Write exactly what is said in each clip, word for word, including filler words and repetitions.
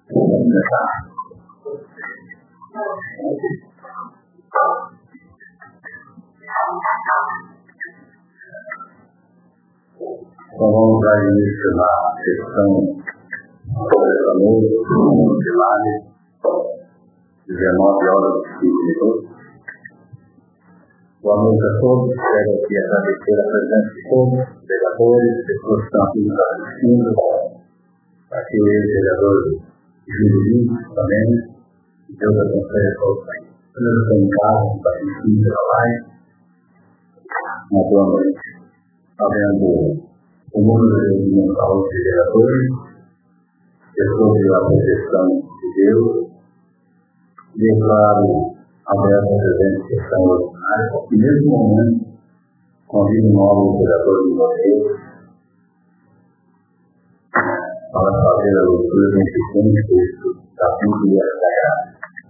Vamos começar. Então vamos dar início na sessão dessa noite, de live, dezenove horas e cinco minutos. Boa noite a todos, quero aqui agradecer a presença de todos, vereadores, pessoas que estão aqui nos assistindo, aqui o ex-vereador Júlio Lins também, Deus abençoe a todos aí. Todos estão em casa, estão assistindo pela live. Uma boa noite. Está vendo o número de mental de vereadores, pessoas da proteção de Deus, declaro aberta a presente sessão ordinária, e nesse momento convido o novo vereador de vocês para fazer a leitura do segundo texto da Bíblia Sagrada.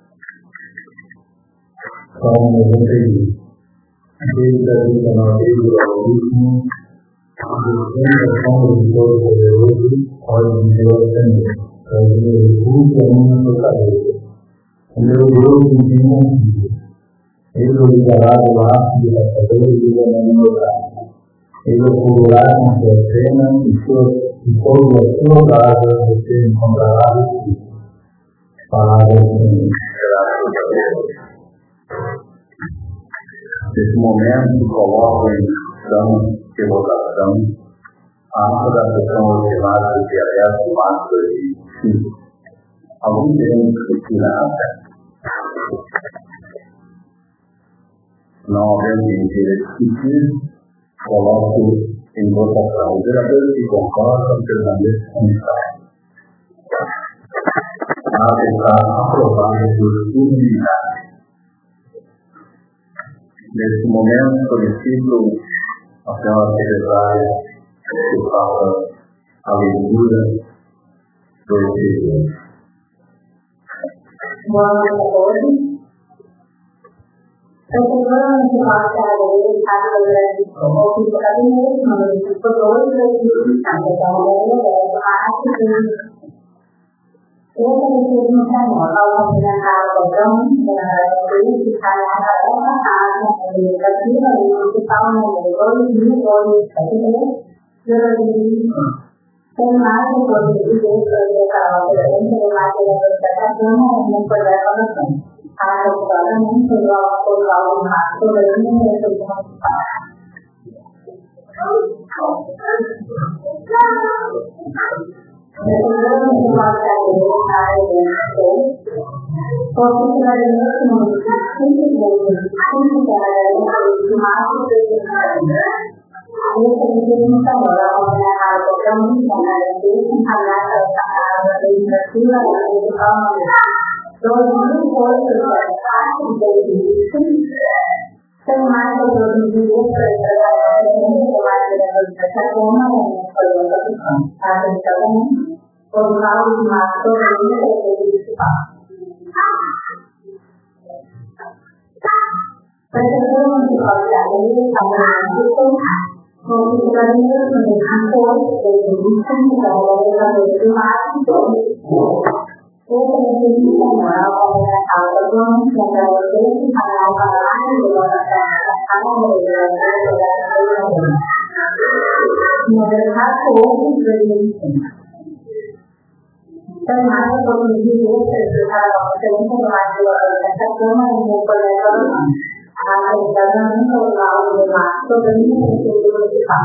Salmo noventa e um. Aquele que habita na vida do Altíssimo, descansa de Todo-Poderoso, olha de Deus Senhor, traz o meu refúgio a minha fortaleza. O meu Deus me tem consigo. Ele o livrará do laço do caçador e do veneno mortal. Ele o cobrirá com sua pena e todas as suas asas você encontrará refúgio. Palavra do Senhor. Graças a Deus. Nesse momento, coloco em discussão e votação a ata da sessão ordinária do dia dez de março de dois mil e vinte e cinco. Alguém querem discutir a ata? Não havendo ninguém querer discutir, coloco em votação. Os vereadores que concordam permanecem como está. A ata está aprovada por unanimidade. Nesse momento, solicito a senhora secretária que faça a leitura do texto. Boa noite a todos. Eu estou falando de uma série de estados do Brasil, como o que está primeiro, mas eu estou falando de uma série de estados do Brasil. Eu comecei no canal, ao apresentar o programa, que está na casa, educativa, e que está no dois mil e dois, tem mais de dois mil e dois, para o presidente de mais de dois mil não foi a formação. A doutora não foi o marco do mundo e foi tem mais de dois mil e dois por causa de uma torneira municipal. Prefeitura Municipal de Areia, São considerando o acordo desde o vinte e cinco de março de dois mil e dois. O prefeito Samuel Alberto Gomes, que é o presidente para a Palácio de Guadalajara, no mercado outro presidente. Então, mais um pouco de direito para a excelência do Brasil, essa Câmara de Recolhedor, a representação total do marco sobre o Instituto Municipal.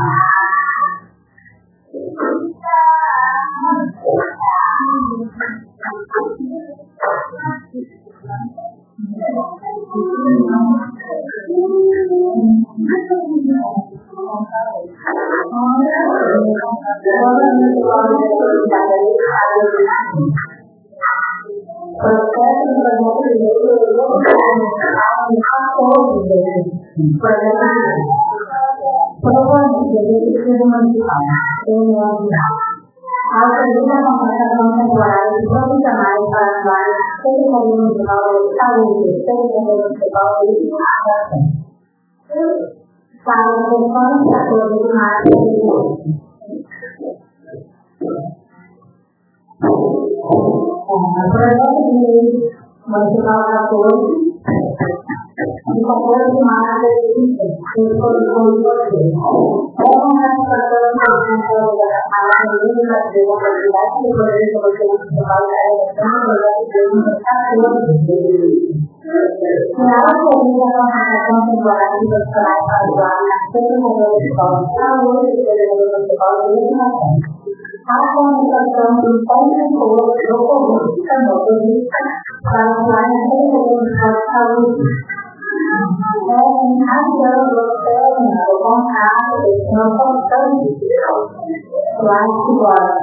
projeto de lei municipal quatorze, de quatorze de março de dois mil e vinte, que foi com você. É uma ratificação da lei da oportunidade de poder de você municipal da eleição do projeto de lei quatorze. Na autoria da contratação temporária de profissionais para atuar na Secretaria de Escola de Saúde e Secretaria Municipal de Educação. A comunicação do consultor do Conselho Estadualista para atuar na Secretaria Municipal de Saúde. É um avião do o contrato de não constante lá agora.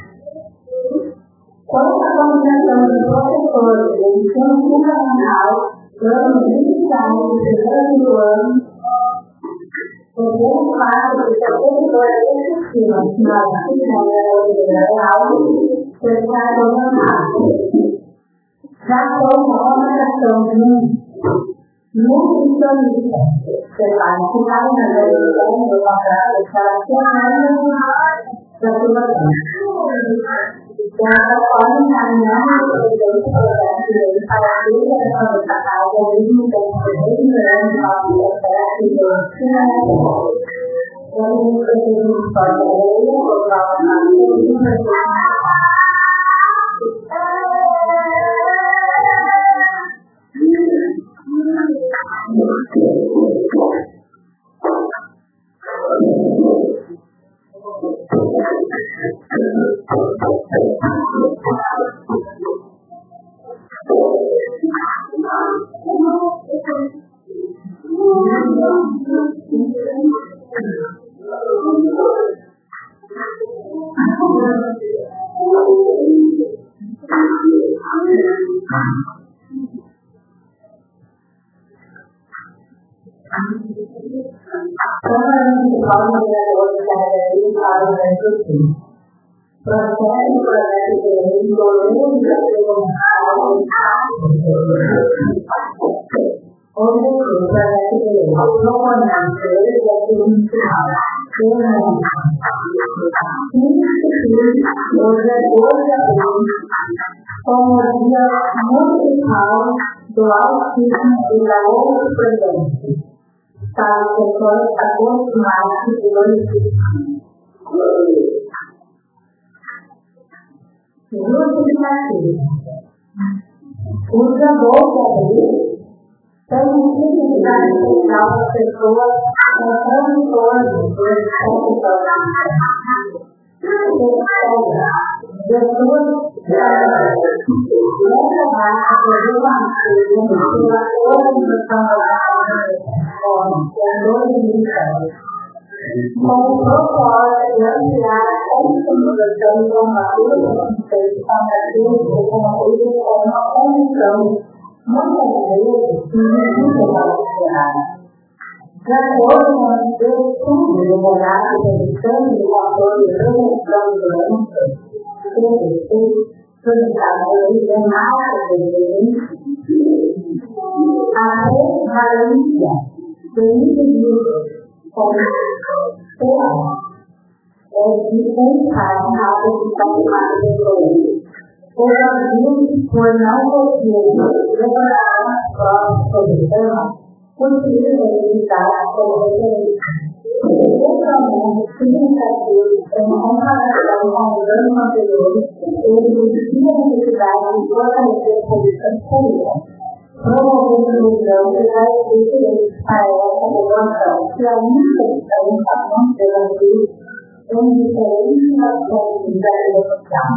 Quanto à comunicação dos professores de ensino fundamental, plano inicial do segundo ano, o segundo passo do servidor efetivo na Secretaria Federal, será governado. Já com a comunicação de nutricionista, será ensinado na realização do contrato para a da aprovação. Dessa forma, encaminhamos o projeto de lei para a realização dessa casa ao mesmo tempo que melhorando o nosso processo de ensino. Temos o pedido de forma de lei, o qual processo projeto de lei do único onde o projeto de lei proponente executivo municipal institui o gestor de alunos como dia municipal do autismo e da outra presente para os setores aproximados do município. Justificativo. Usa bolsa dele tem necessidade social das pessoas com transtornos do espectro Jesus nessa baixa programação pela organização da dois mil e dez. Com o propósito de ampliar a conscientização e informação do conceito comparativo com a uma condição, muitas vezes, invisível para o cenário. De acordo com o estudo do Monarca de Edição do Fator de Prevenção de Doenças, C D C, publicado em março de dois mil e vinte, a prevalência de indivíduos com P A é de um caso na apresentação de doenças. O Brasil, por não conseguir preparar as provas sobre o tema, utiliza evitar como referência. Extremamente significativo em comparação com os anos anteriores, ele evidencia a necessidade de fortalecer políticas públicas, promovendo inclusão e dar direitos para essa população que ainda está pela vida em diferentes aspectos da vida social.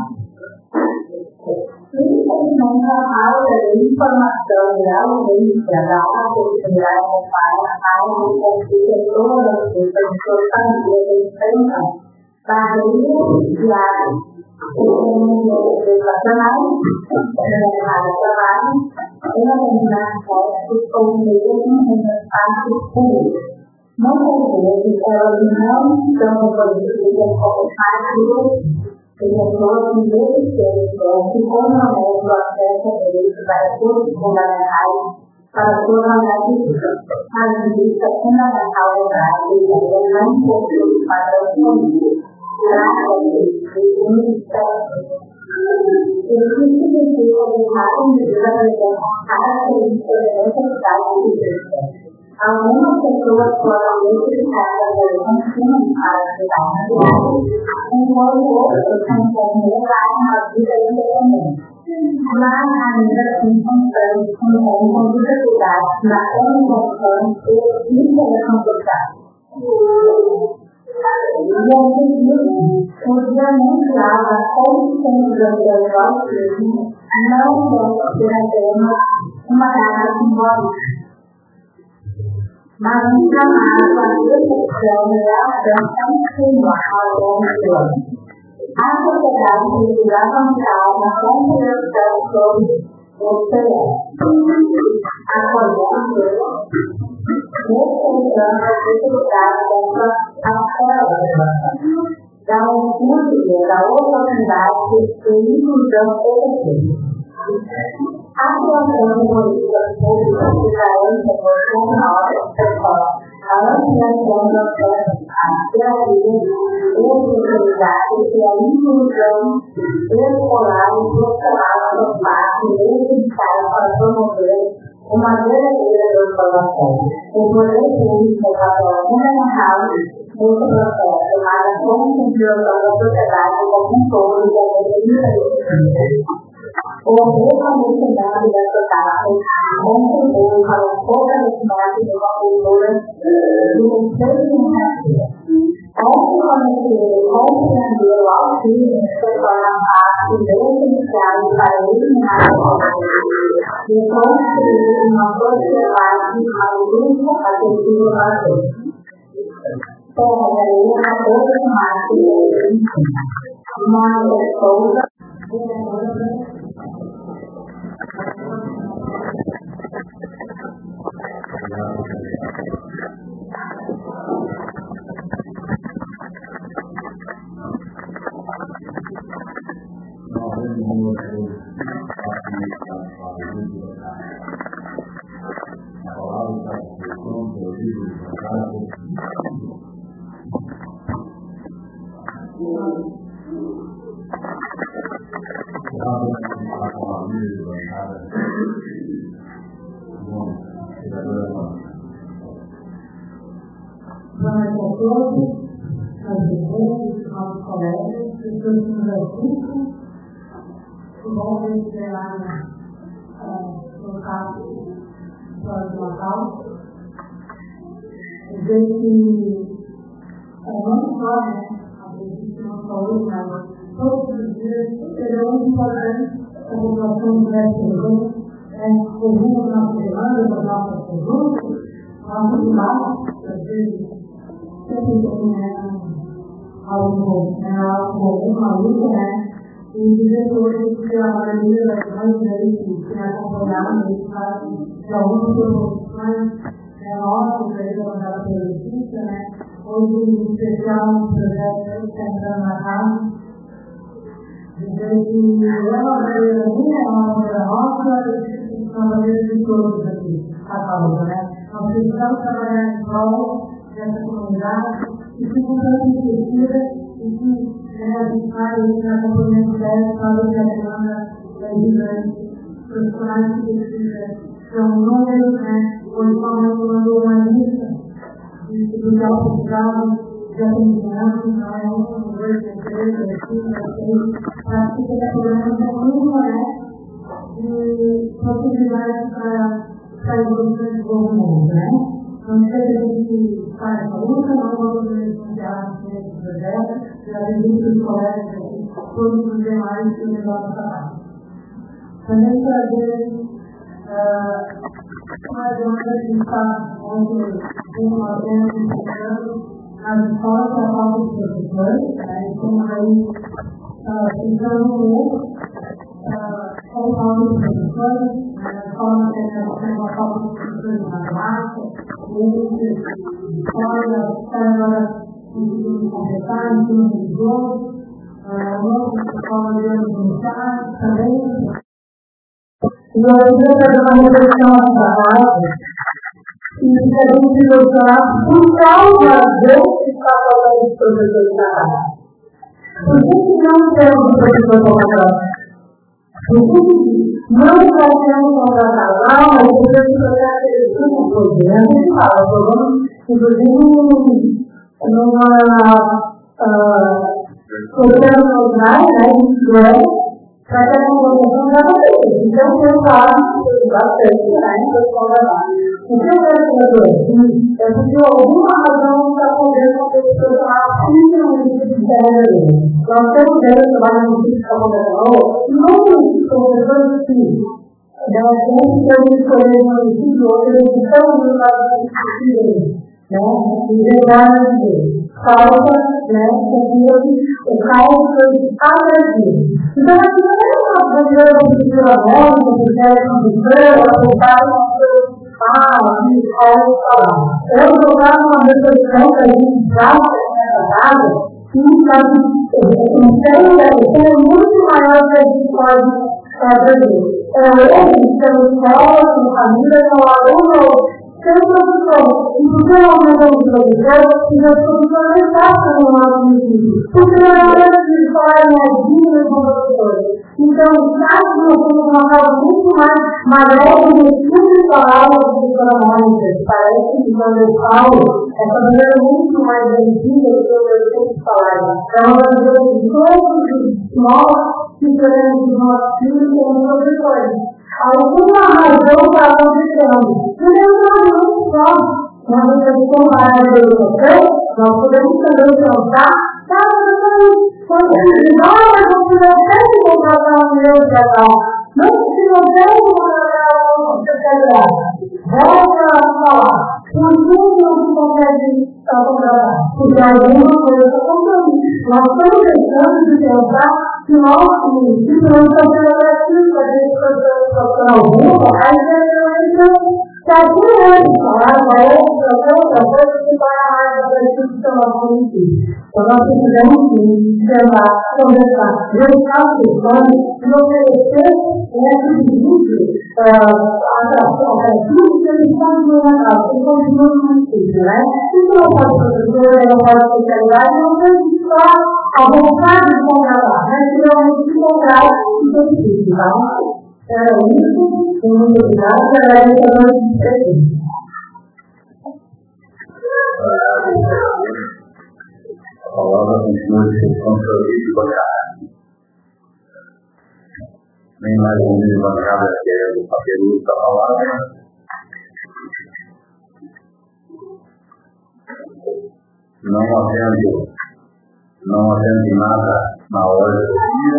Infelizmente, a falta de informação e ausência da oportunidade para a de todas as pessoas de suas famílias enfrentam barreiras diárias educacionais, no mercado de trabalho e na acesso com mesmo nos espaços públicos. Muitas vezes, elas não são reconhecidas como parte e pessoas que deficiência que comprometem o acesso a direitos a recursos fundamentais para sua vida. A justiça fundamental do Brasil é não possui padrão político. Trata-se de um espectro E o que significa deixar a medida representar a necessidade de vida? Algumas pessoas foram identificadas pelo consumo para ajudar na viagem, enquanto outras conseguem levar uma vida independente. Mas ainda assim contamos com dificuldades na comunicação e intercomunicação. O dia mundial da conscientização do autismo não deve ser apenas uma data simbólica, mas um chamado à reflexão e ação contínua ao longo do ano. A sociedade precisa avançar na compreensão sobre o ser, acolhendo, respeitando as dificuldades dessa ação, da única da oportunidade de inclusão efetiva. A atuação de políticas públicas de carência emocional pessoal, a ampliação do acesso à terapia, especialidade e a inclusão escolar e profissional são parte necessária para promover uma verdadeira transformação. O poder público é o papel fundamental nesse processo, mas a conscientização da sociedade como um todo deve ser o reconhecimento da sociedade contribui para o fortalecimento de uma cultura de respeito e empatia. Ao reconhecer e compreender o autismo se torna parte essencial para eliminar a pobreza e construir uma sociedade adulta acessível para todos. Torna-lhe a aproximar-se dele, uma pessoa Boa noite a todos, aos dirigentes, aos colegas, pessoas que nos assistem. Que bom ver você lá no caso do Natal. Dizer que não só a gente não falou, mas todos os dias será muito importante a população estiver presente, ouvindo as nossas demandas, as nossas perguntas, nossos debates, às vezes. Sempre tem né, algo, né, algo, uma luta, né? E dizer que hoje que a maioria das mães aí que tem acompanhado esse caso de algumas proposições né, nossas aí levantadas pela justiça, né? Hoje, em especial, um projeto que está entrando na casa. Dizer que é uma maneira minha, é uma maneira nossa, e é uma maneira de todos aqui, a causa, né? Nós precisamos trabalhar em prol dessa comunidade, e que não é esquecida, e que a gente vai na acompanhamento dela, sabe que a demanda é gigante, profissionais que precisam, são números, né? Hoje, quando mandou uma lista de do que ela precisava de atendimento, não é um, dois, três, cinco, seis, para que esse programa é muito, né? De possibilidades para a evolução de desenvolvimento, né? Não sei se a gente faz essa luta, mas vamos beneficiar nesse projeto, já acredito os colegas aqui, todos os demais que levaram essa parte. Também trazer uma demanda que está onde tem uma pena de ensinando nas escolas para a falta de professores, né? Estamos aí tentando ver qual a falta de professores, na escola nós temos uma falta de professores de matemática, olha, está agora conseguindo completar, ensino religioso, novo escola de anos iniciais, também. E eu queria fazer uma reflexão nessa base, e que a gente solucionar por causa desse papel dos professores de trabalho. Por que não temos uma pessoa contratada? Por que não está sendo contratada? Ah, mas eu tenho que trocar aquele tipo de coisa. A gente fala, inclusive, numa social online, né, para que a comunicação já vai ter. Então, eu falo bastante, né, em pessoal da base. O que eu quero saber é porque alguma razão está fazendo com que as pessoas façam simplesmente de terra. Nós temos dentro do trabalho no que está acontecendo, não os professores que da gente que a gente escolheu no município, eles estão no lado do município, né, e verdade, falta, né, o caos foi agressivo. Então, aqui não é uma bandeira do futuro agora, do futuro agora, do futuro ah, aqui, olha o falar. Eu vou jogar uma reflexão que a gente já nessa casa, que o empenho da pessoa é muito maior do que a gente pode fazer. Hoje, pela escola, pela família, pelo aluno, pelo professor. E por que não fazemos o professor? E nós professores não passam no nosso município. Porque não é hora de falar em agir com os professores. Então, caso nós temos uma causa muito mais maior do que tudo palavras de economia, parece que quando eu falo, essa maneira muito mais antiga do que eu tenho palavras. É uma maneira de todos nós que queremos os nossos filhos como professores. Alguma razão está acontecendo. Não é uma razão só. Nós temos que comparar a educação, nós podemos também pensar, tá, quando não, mas você não tem que contratar uma mulher de trabalho. Não, se não tem que contratar uma mulher de trabalho. Volta a falar. Por que não se consegue contratar? Porque alguma coisa está acontecendo. Nós estamos deixando de pensar que nós, município, não estamos agressivos para a gente fazer alguma, aí já está aqui hoje, falar outra outra coisa que vai a mais agressivo do nosso município. Então, nós precisamos sim sentar, conversar, verificar as questões e oferecer esse vídeo atrativo que eles estão no Natal, que continua no município, né? Se você não pode professor, não pode especialidade, não tem que só a vontade de contratar, né? Se realmente se contratar, isso é difícil, tá? Era isso, muito obrigada, era isso que eu não A palavra continua de ser controle de bancada. Nem mais um de bancada que é o papel da palavra. Não havendo, não havendo nada na hora do dia,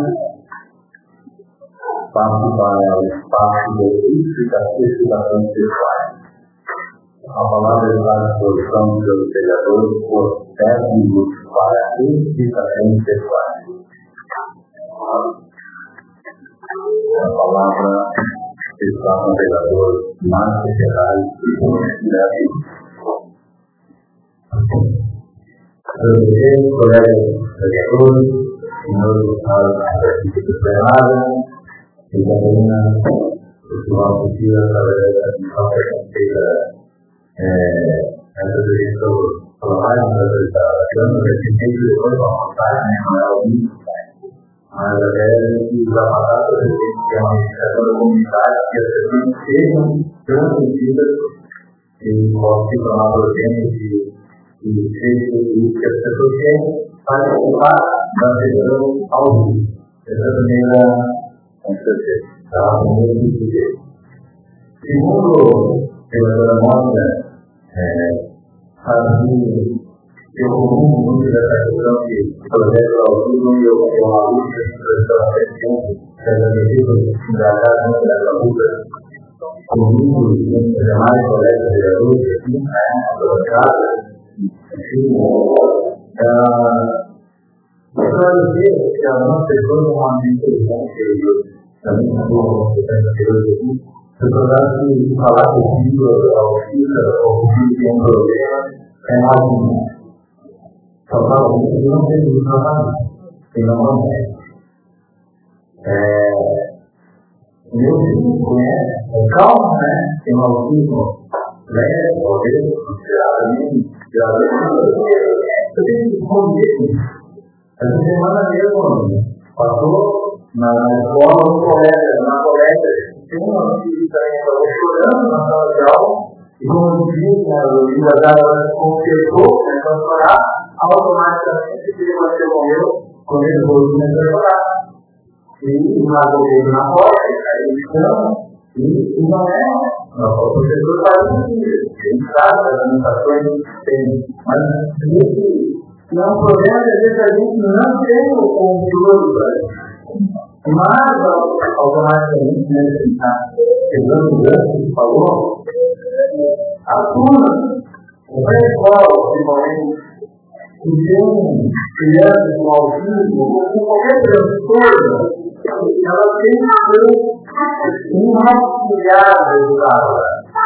passo para o espaço de explicação pessoais. A palavra está à disposição pelos vereadores por dez minutos para explicações pessoais. A palavra está com o vereador Márcio Ferraz e com o Davi. Senhores colegas vereadores, senhores deputados da Plenária, e também o nosso dia da Administração feita essa direção pela mais da Câmara, que sempre depois vão passar, não é o único, mas até que vai passar para a gente que é uma administração comunitária que as pessoas sejam transmitidas e possam se tornar presentes e seja que as pessoas tenham participar da gestão ao vivo. Essa é a primeira, com certeza, tá? Primeiro que segundo, pela sua nota, fazia eu comungo muito dessa questão de projeto ao vivo e eu tenho uma luta de expressão até tempo, dessa medida de engajar dentro dessa luta comigo e com os demais colegas vereadores aqui, na bancada, enfim, eu quero dizer que a nossa pessoa é uma inteligente, eu também estou com os anteriores aqui, se eu que falar que o filho ao filho, ou o filho tem um problema, é mais um. Só fala que ele não tem muito trabalho, ele não consegue. Meu filho conhece, é calmo, né? Tem um autismo leve, talvez, consideradamente, geralmente, eu tenho que esconder isso. Essa semana mesmo, passou na escola, um colega, uma colega, tem uma filha também, estava chorando na sala de aula, e como eu disse, o engraçado confessou, começou a chorar, automaticamente ele bateu com eu, quando ele foi começou a chorar. E largou ele na porta, e caiu no chão, e não é, o professor faz isso, ele sabe as limitações que tem, mas esse não é um problema, às vezes a gente não tem o controle para isso. Mas, automaticamente, né, que está pegando o gancho que falou, a turma, na escola, principalmente, que tem crianças com autismo, ou com qualquer transtorno, ela tem que ser uma auxiliar educada.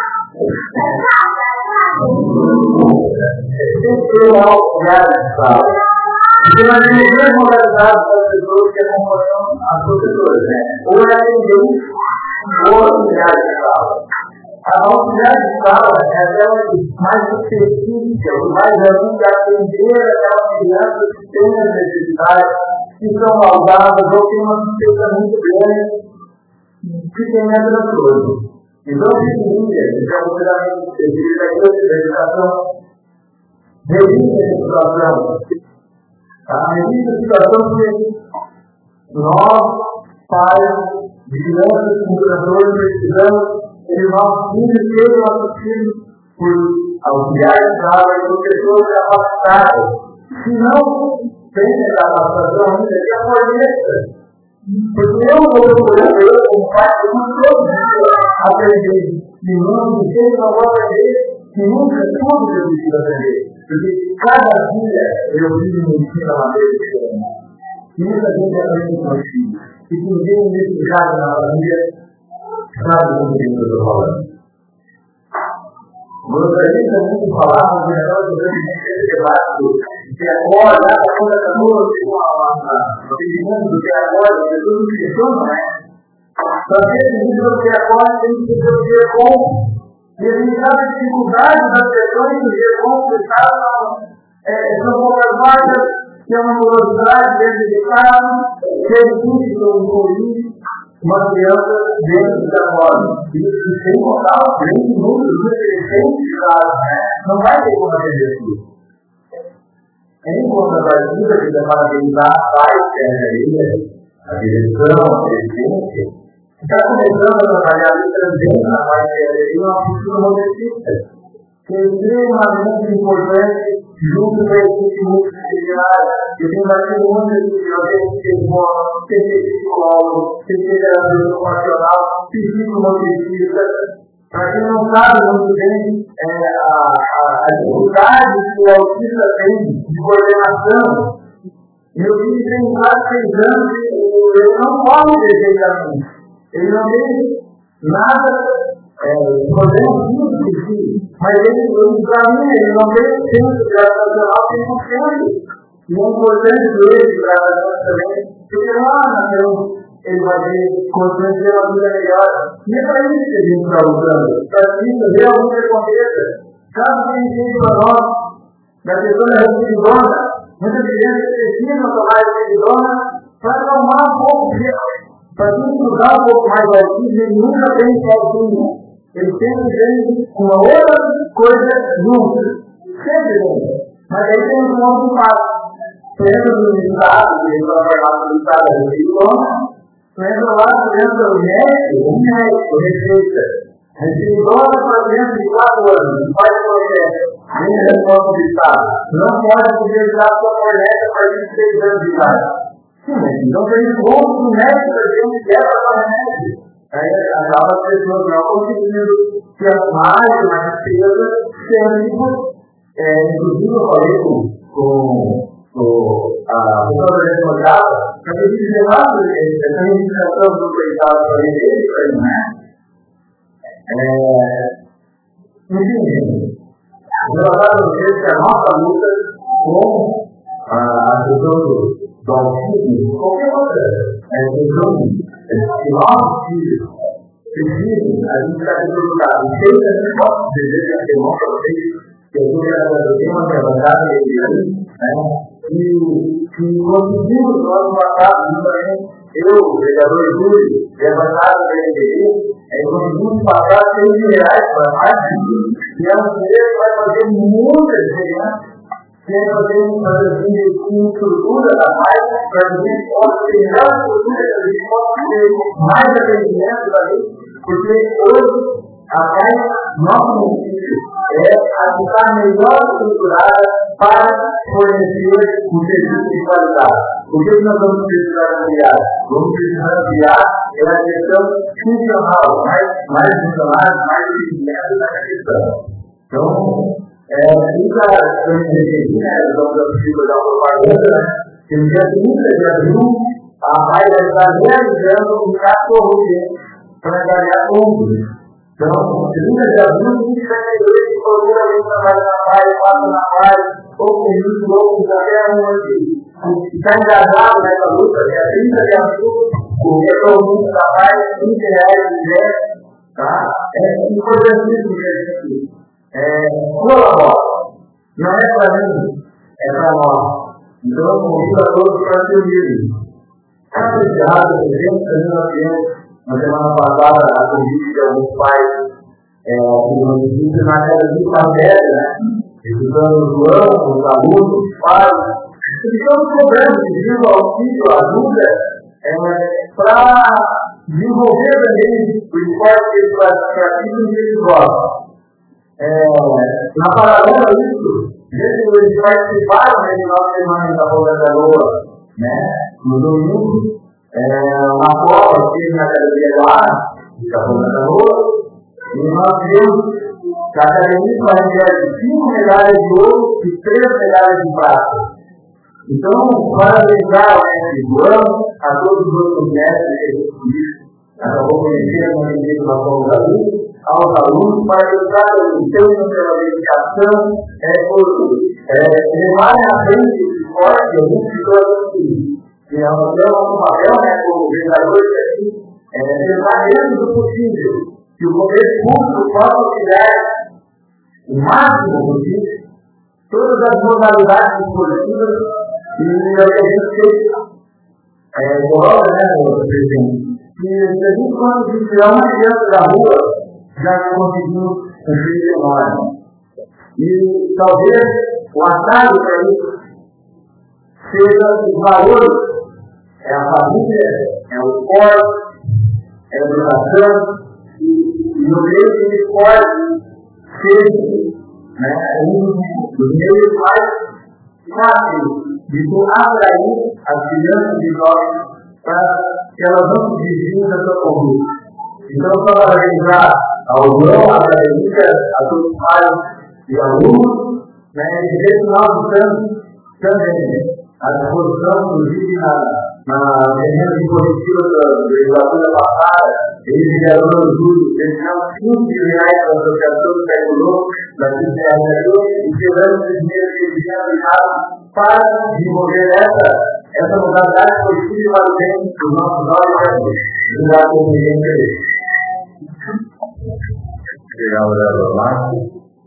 Tem que ser uma auxiliar educada. Porque nós temos duas modalidades das pessoas que acompanham as professoras, né? Ou é atendente, ou auxiliar de sala. A auxiliar de sala é aquela mais específica, mais ajuda a atender aquelas crianças que têm as necessidades, que são saudáveis ou têm uma despesa muito grande, que tem a transtorno. Então, hoje em dia, que é o treinamento da educação, revista a situação. A revista a situação que nós, pais de crianças com transtorno, precisamos que os nossos filhos sejam assistidos por auxiliares de sala e professores capacitados. Se não tem essa capacitação ainda, que é a forneta. Porque eu vou procurando, eu como pai, eu não estou aprender. Se não me sei, eu vou aprender. Que nunca tudo eu preciso aprender. Porque cada dia eu vivo me ensino a maneira diferente. E muita gente aprende com os filhos. E se ninguém me explicar na família, sabe como que eu estou falando. Gostaria também de falar no negócio do debate que agora, a coisa da noite, o segmento do que agora, de tudo que funciona, né? Para ver o que agora tem que ser o que é bom. E a gente sabe a dificuldade das pessoas do que é bom, que são poucas vagas, que é uma morosidade dentro de casa, que é difícil como Covid, uma criança dentro da forma. E sem contar o grande número de crescentes de casa, não vai ter como atender tudo. Em contrapartida, a gente vai parabenizar a paz, a direção, a presidência, que está começando a trabalhar também na parte de uma postura modernista, que é extremamente importante junto com a equipe multidisciplinar. Eu tenho batido muito aqui, eu tenho que ter bola, tem que ter psicólogo, tem que ter terapeuta ocupacional, psicomotricista. Para quem não sabe muito bem é, a, a, a dificuldade que o autista tem de coordenação. Meu filho tem quase seis anos e ele não come perfeitamente. Ele não tem nada, é, problema físico, mas ele, para mim, ele não tem senso gravitacional cem por cento. E é importante ele para nós também, porque lá na frente ele vai ter condições de ter uma vida melhor. E é para isso que a gente está lutando, para que isso realmente aconteça. Caso que ensine para nós, da questão da recidona, muitas crianças precisam tomar recidona para acalmar um pouco o dia. Para estudar um pouco mais o autismo, ele nunca tem sozinho. Ele sempre vem com uma outra coisa junto. Sempre vem. Mas aí tem um outro passo. Entra no estado, que ele vai falar do estado da recidona, entra lá, entra o médico, o médico, receita. Recidona para dentro de quatro anos, faz o processo. Nem resposta do estado. Não pode utilizar a sua corneta para vinte e seis anos de idade. Então, tem um ponto do médico para gente que é para o remédio. Aí, acaba as pessoas não conseguindo se arrumar de uma despesa sendo, é, inclusive, eu falei com, com a pessoa da advogada, para que eles levassem essa reivindicação do coitado para ele, para ele, né? Enfim, eu vou falar para vocês que a nossa luta com a questão do do autismo, qualquer outra é, questão que nossos filhos precisam, a gente está sendo educado. E sei que a gente pode dizer que a demora para vocês, que eu tenho uma levantada e ele, né? que, que conseguimos no ano passado, também, eu, o vereador Júlio, e a bancada da M D B, é, conseguimos pagar seis mil reais para mais de mil, e é um dinheiro que vai fazer muita diferença, que é fazer uma estrutura da mais, para que a gente possa ter melhor estrutura, para que a gente possa ter mais atendimento da gente, porque hoje a mais, nosso município, é a que está melhor estruturada para fornecer um serviço de qualidade. O que nós vamos precisar ampliar? Vamos precisar ampliar é a questão funcional, mais, mais funcionários, mais eficientes nessa questão. Então, é, fica a gente né, vamos dar uma propaganda, né, que no dia trinta de abril, a Pai vai estar realizando um cachorro para ganhar ombros. Então, trinta de abril, vinte e sete de dois, que procura alguém trabalha na Pai, passa na Pai, ou com isso, ou com qualquer um aqui. Está engajado nessa luta, dia trinta de abril, o retorno da Pai, vinte reais de ingresso, tá? É importantíssimo que a gente é, colabora. Não é para mim, é para nós. Então, eu convido a todos para se unirem. Está fechado, exemplo, que nós tivemos na semana passada, a convite de alguns pais é, do município na casa de matéria, né? Estudando os anos, os alunos, os pais. Estamos cobrando, pedindo auxílio, ajuda, é, para desenvolver também o esporte praticativo que eles gostam. É, na paralela a isso, desde que eles participaram nesse final de semana da Boca da Lua, né? No domingo, é, uma prova que teve na academia lá, da Boca da Lua, e nós vimos que a academia vai ganhar cinco medalhas de ouro e três medalhas de prata. Então, parabenizar o mestre do ano, a todos os outros mestres que acabou conhecendo a igreja da Boca da Lua, aos alunos, para que o seu pela dedicação é, é, levarem à frente esse esporte, a gente ficou assim, que é um papel, né, como vereador, aqui, é, levar dentro do possível, que o poder público possa auxiliar o máximo possível, todas as modalidades esportivas, e é o que a gente fez, é, coloca, né, presidente, que se a gente conseguir tirar uma criança da rua, já conseguimos um filho enorme. E talvez o atalho para isso seja os valores, é a família, é o esporte, é a educação, e, e no meio do esporte seja, né, um dos meios mais fáceis de atrair as crianças e jovens para que elas não se desviem da sua conduta. Então, para organizar a União Acadêmica, a todos os pais e alunos, né, e dizer que nós estamos também à disposição, inclusive na, na reunião de coletiva da legislatura passada, eles vieram no Júlio, deixamos quinze reais para a Associação do Tecnologia da Ciência e tiramos esse dinheiro que eles tinham deixado para desenvolver essa, essa modalidade positiva para o bem dos nossos jovens. Obrigado por me entender. Obrigado, vereador Márcio.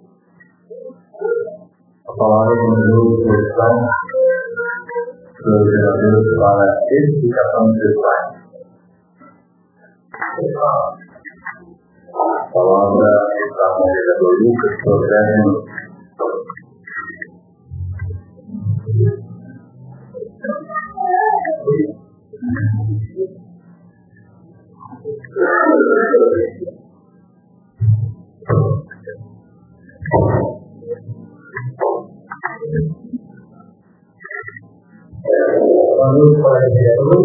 A palavra do meu exposição dos vereadores para a edificação dos detalhes. A palavra está com o vereador Lucas, por dez minutos. Para o vereador,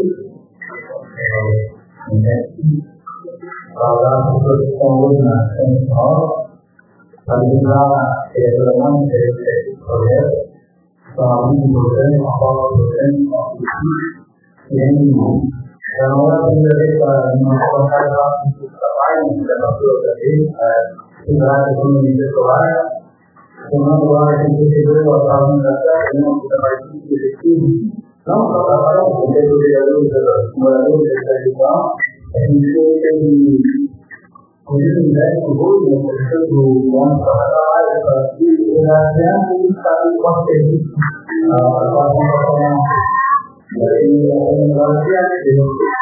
para a produção hoje na Central, para lembrar a vereadora não interessante do projeto, são alguns programas, uma forma de programa, uma cultura, e ainda já não é a primeira vez para nós colocar lá no trabalho, na nossa outra vez, para estudar a economia escolar, tomando lá a gente recebeu a organização, não trabalho efetivo, não só trabalho com os vereadores, os moradores da região, a gente teve oportunidade de hoje, na questão do ano para trabalho, sebenarnya satu konsep orang-orang dari Indonesia itu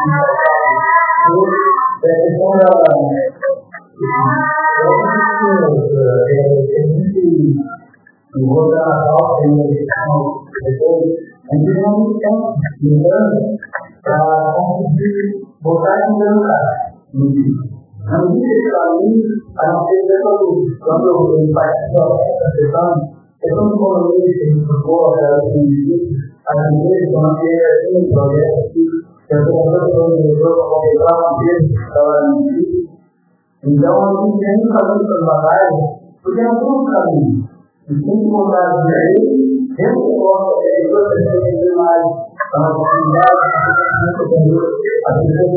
dari orang Anggota atau Indonesia itu Indonesia juga konstitusi bukan negara. Nanti sekali anak kita itu kalau berempat orang itu boleh berkuah dalam ini. Anak kita semuanya ini boleh jadi orang orang berkuah dia dalam ini. Jangan ini kalau terbaik punya kami. Ini bukan dari yang orang itu terjadi mal kalau tidak terjadi atau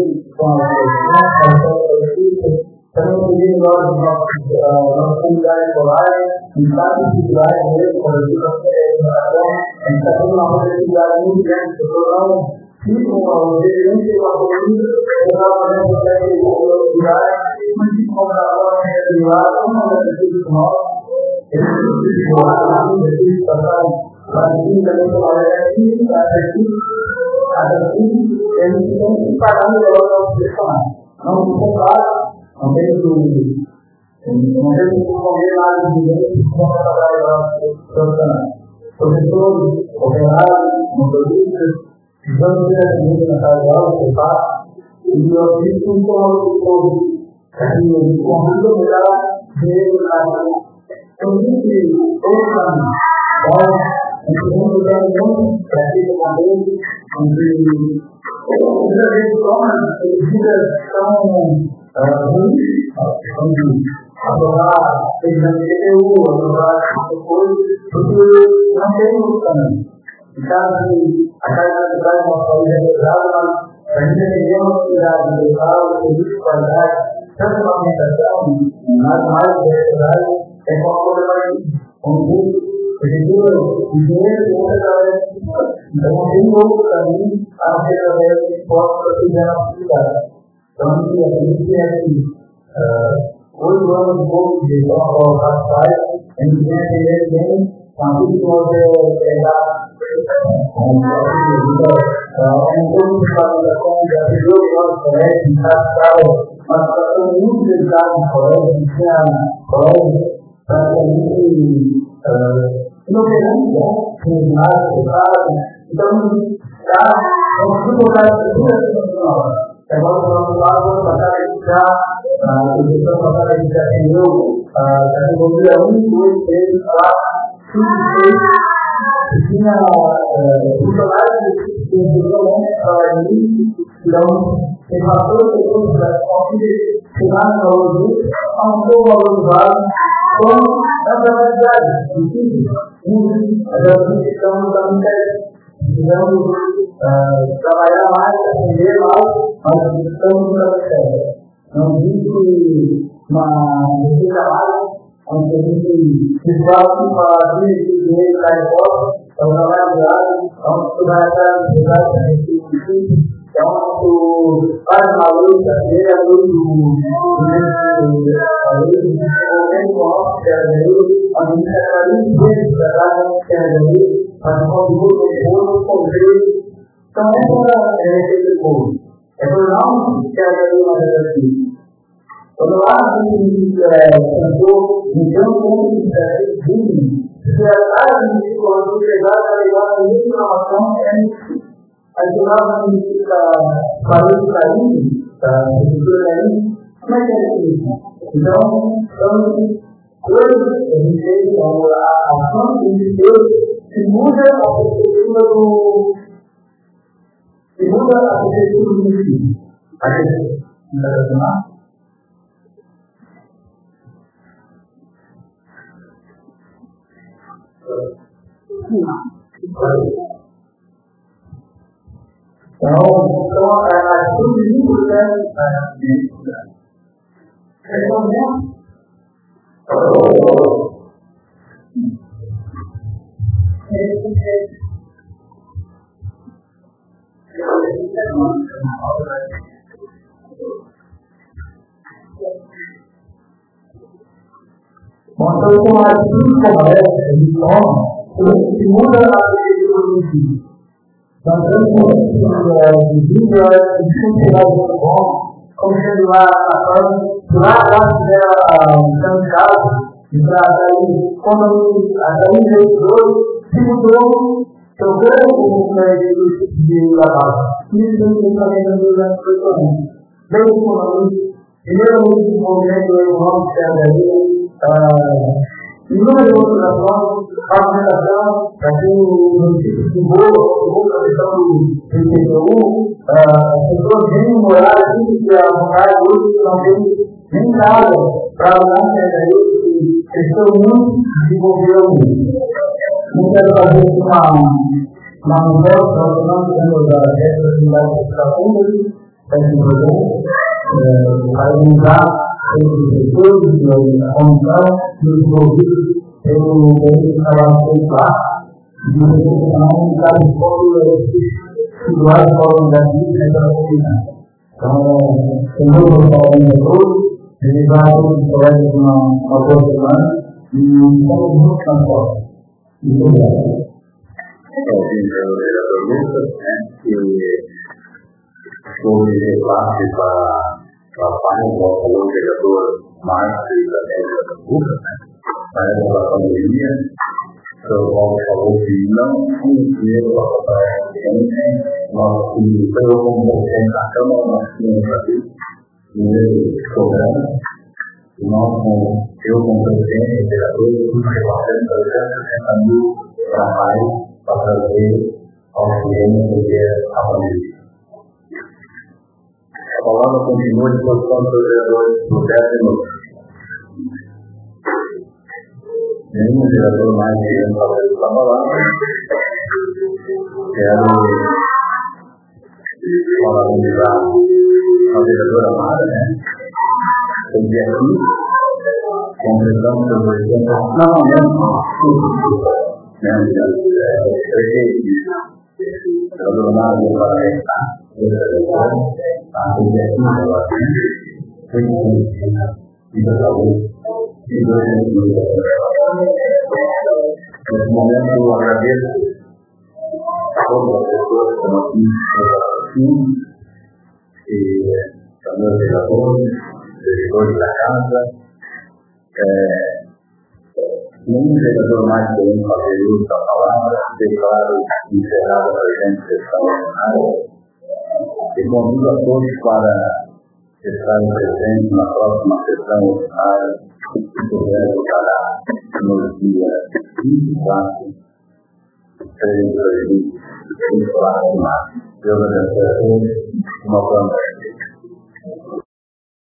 terus ini orang orang dari Korea misalnya di Korea dari politik yang satu nama dari ini yang seorang itu orang ini orang ini orang yang dari Korea masih orang yang dari luar orang semua itu orang dari pasar lagi dari Korea ini ada di ada di yang kita kami dalam bersama namun kita sampai itu kemudian kemudian lagi di semua dalam bersama profesor operar motoris juga tidak bisa jauh kita dia itu kalau itu jadi itu adalah dia kondisi orang dan kemudian jadi kemudian menjadi menjadi orang juga kamu ini adalah dengan itu adalah betul betul nanti bukan kita akan kita masalah dalam banyak yang tidak dilakukan untuk pada semua masalah normal dan ekonomi untuk begitu dia sudah dengan itu kami akhirnya buat perjalanan kita kami yang कोई लोग वो देखो और आता है इनके लिए नहीं काफी लोग ऐसा उनको निकाल सकते हैं जब लोग और है इंसान का मतलब तो न्यूज़ इंसान है इंसान है ताकि लोग नहीं है इंसान का एकदम क्या उसको का kalau orang pada kita itu pada kita itu dan kemudian itu adalah sehingga kita lagi juga ini dalam sesuatu itu berarti dengan kalau untuk berubah pun ada jadi ini ada kita mengatakan dalam saya masih sendiri masih terus nanti menjadikan untuk sesuatu pada diri kita orang lain untuk bahasa juga itu yang untuk pada malu saya dulu ini orang yang dari Amerika ini sekarang dari pada dulu itu semua itu pun itu nama cara menghadapi kalau ada tentu hidupnya ini setiap hari kalau kita dalam ini macam ini adalah kita baru kali itu lagi macam ini dan kalau ini orang apa itu semua apa itu Ibuda aku itu mesti ada ada semua. Kalau kalau ada itu ini bukan ini. Contohnya uma coisa como a atitude correta de toma, que muda a perspectiva do filho. Então, tanto de vida, de funcionar de bom, como sendo lá na casa, lá atrás dela, no caso, e para daí, quando a daí veio dois, se mudou, trocou o médico de trabalho. Isso também está vendo durante oito anos. Bem como primeiramente, o movimento econômico que é daí, inúmeras outras formas, a alimentação, aqui no município de Boa, segundo a questão do I P T U, as pessoas vêm morar aqui, que a vontade hoje não tem nem casa para morar na daí, que estão muito desenvolvendo. Não quero fazer uma, uma mudança, nós não temos a responsabilidade de ficar pública, esse projeto, para mudar os setores, a comissão, os envolvidos, pelo direito de trabalho popular, de também estar em todos os lugares organizativos dentro da comunidade. Então, tem muitos colegas todos, eles vão todos os colegas uma boa semana e estamos muito cansados. Muito obrigado. Ouvindo o vereador Lucas, né, que foi debate para a página do vereador Márcio e da Média Lucas, né, na época da pandemia, o qual falou que não tinha dinheiro para comprar gente, nós tínhamos como você na Câmara, nós tínhamos aqui dinheiro sobrando, e nós, eu como presidente, vereador, fui repartindo trezentos e sessenta mil para mais para trazer auxílio porque a pandemia. A palavra continua de posição dos vereadores por dez minutos. Nenhum vereador mais querendo fazer essa palavra. Quero parabenizar a vereadora Mara, né? Eu vi aqui, completamos os oitenta. Não, não, né, a dona Maria vai estar a objetiva dela, foi e da saúde, e dois anos. Nesse momento, eu agradeço a todas as pessoas que estão aqui, e também os vereadores, os vereadores da casa. Nenhum vereador mais querendo fazer uso da palavra, declaro encerrada a presente sessão ordinária e convido a todos para estarem presentes na próxima sessão ordinária, que puder estará no dia vinte e quatro de três de dois mil e vinte e quatro de março. Deus abençoe a todos. Uma boa noite.